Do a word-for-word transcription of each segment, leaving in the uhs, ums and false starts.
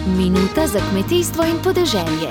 Minuta za kmetijstvo in podeželje.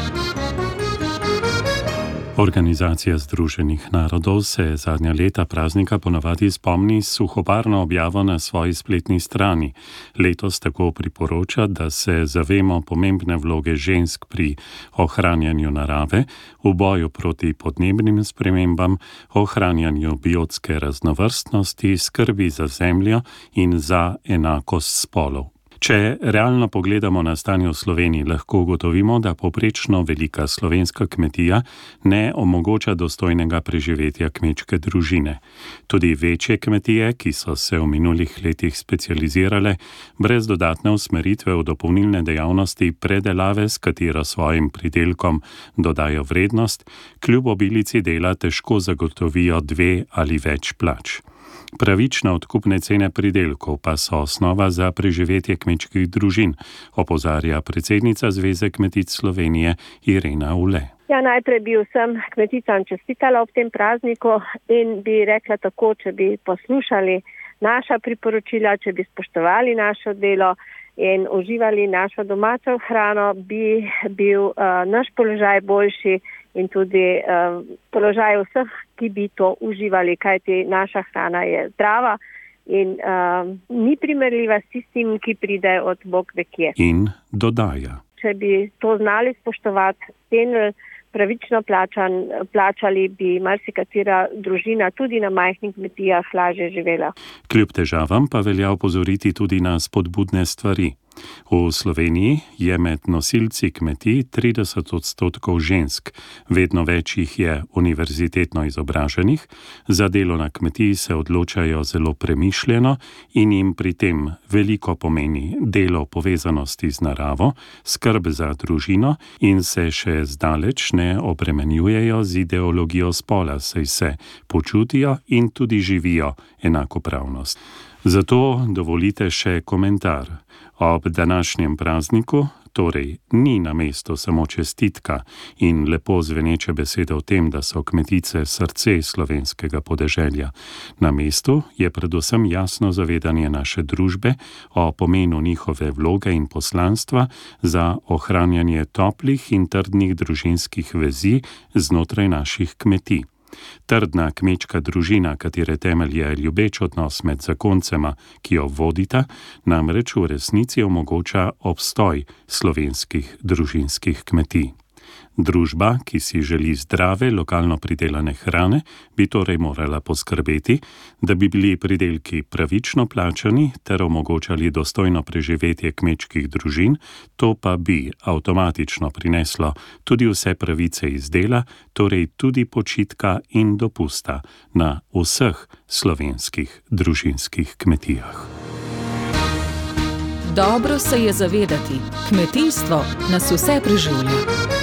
Organizacija Združenih narodov se zadnja leta praznika ponavadi spomni s suhoparno objavo na svoji spletni strani. Letos tako priporoča, da se zavemo pomembne vloge žensk pri ohranjanju narave, v boju proti podnebnim spremembam, ohranjanju biotske raznovrstnosti, skrbi za zemljo in za enakost spolov. Če realno pogledamo na stanje v Sloveniji, lahko ugotovimo, da povprečno velika slovenska kmetija ne omogoča dostojnega preživetja kmečke družine. Tudi večje kmetije, ki so se v minulih letih specializirale, brez dodatne usmeritve v dopolnilne dejavnosti predelave, s katero svojim pridelkom dodajo vrednost, kljub obilici dela težko zagotovijo dve ali več plač. Pravične odkupne cene pridelkov pa so osnova za preživetje kmečkih družin, opozarja predsednica Zveze kmetic Slovenije Irena Ule. Ja, najprej bi vsem kmeticam čestitala ob tem prazniku in bi rekla tako, če bi poslušali naša priporočila, če bi spoštovali naše delo in uživali našo domačo hrano, bi bil uh, naš položaj boljši in tudi uh, položaj vseh, ki bi to uživali, kajti naša hrana je zdrava in uh, ni primerljiva s tistim, ki pride od Bog ve kje. In dodaja. Če bi to znali spoštovati, cenili, pravično plačan, plačali, bi marsikatera družina tudi na majhnih kmetijah lažje živela. Kljub težavam pa velja opozoriti tudi na spodbudne stvari. V Sloveniji je med nosilci kmetij trideset odstotkov žensk, vedno več jih je univerzitetno izobraženih, za delo na kmetiji se odločajo zelo premišljeno in jim pri tem veliko pomeni delo povezanosti z naravo, skrb za družino in se še zdaleč ne obremenjujejo z ideologijo spola, saj se počutijo in tudi živijo enakopravnost. Zato dovolite še komentar. Ob današnjem prazniku, torej ni na mestu samo čestitka in lepo zveneče besede o tem, da so kmetice srce slovenskega podeželja. Na mestu je predvsem jasno zavedanje naše družbe o pomenu njihove vloge in poslanstva za ohranjanje toplih in trdnih družinskih vezi znotraj naših kmetij. Trdna kmečka družina, katere temelj je ljubeč odnos med zakoncema, ki jo vodita, namreč v resnici omogoča obstoj slovenskih družinskih kmetij. Družba, ki si želi zdrave, lokalno pridelane hrane, bi torej morala poskrbeti, da bi bili pridelki pravično plačani ter omogočali dostojno preživetje kmečkih družin, to pa bi avtomatično prineslo tudi vse pravice iz dela, torej tudi počitka in dopusta na vseh slovenskih družinskih kmetijah. Dobro se je zavedati, kmetijstvo nas vse preživlja.